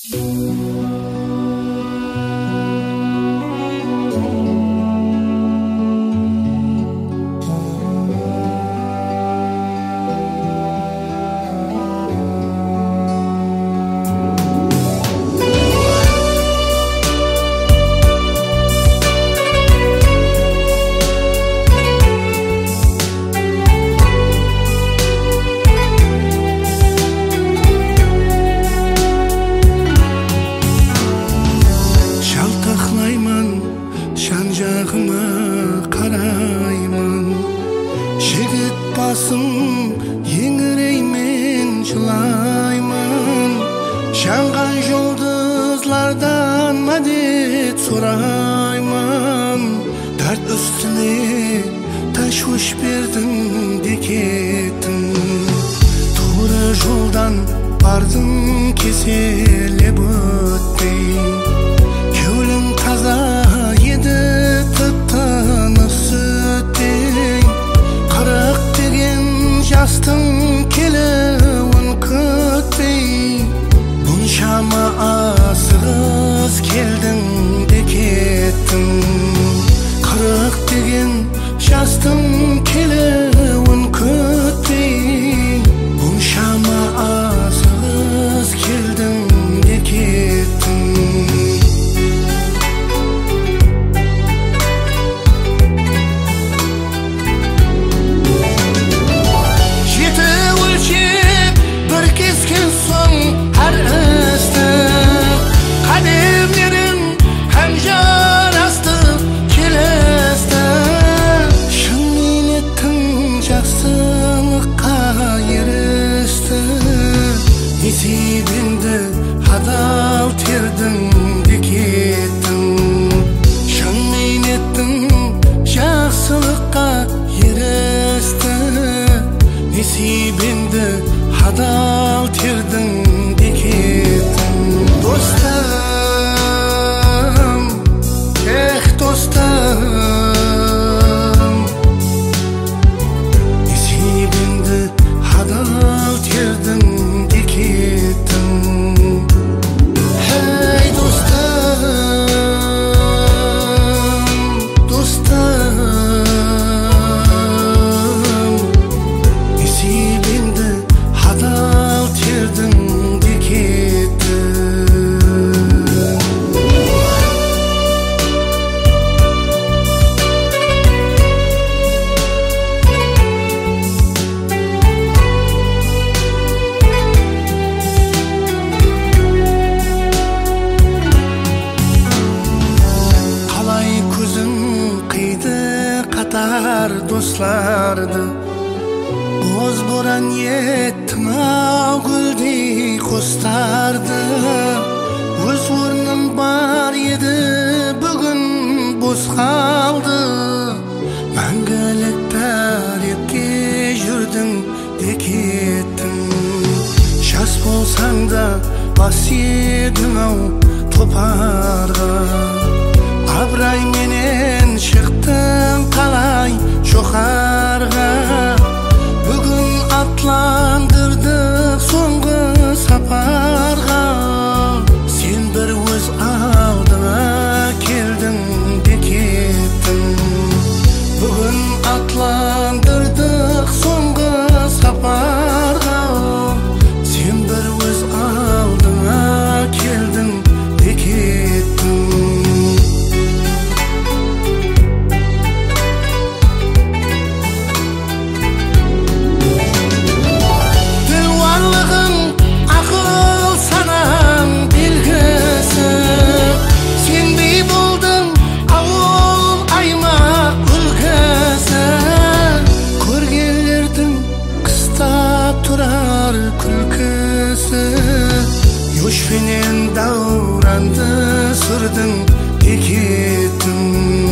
қараймын, жігіт басым еңіреймен жылаймын, жанған жұлдызлардан мәдет сұраймын. Дәрт үстіне ташвиш бердің де кеттің, тура жолдан бардың кеселеп өтпей. Кеулің таза еді тып-тыныс өттей, 40 деген жастың келуін күтпей. Бұншама асығыс келдің де кеттің, 40 деген жастың келуін күтпей. Бұншама асығыс келдің де кеттің. Несібеңді адал тердің де кеттің, шын ниеттің жақсылыққа ерісті. Несібеңді адал тердің де кеттің. Достым, ех достым, несібеңді адал тердің. Hey dostum, dostum, nesibingdi adal terдің де кеттің. Dostlardı, boz boran yettin ау гүлдей қостарды. Өз орным бар еді, бүгін бос қалды. Мәңгілік тарихке жүрдің де кеттің. Жас болсаң да бас едің ау топарға, абырайменен шықтың қалай жоғарға. Бүгін атландырдық соңғы сапарға, сен бір өз алдыңа келдің де кеттің. Бүгін атландырдық соңғы сапарға, сен бір өз алдыңа келдің де кеттің. Yoshpenen davrandı sürdün de kеттің.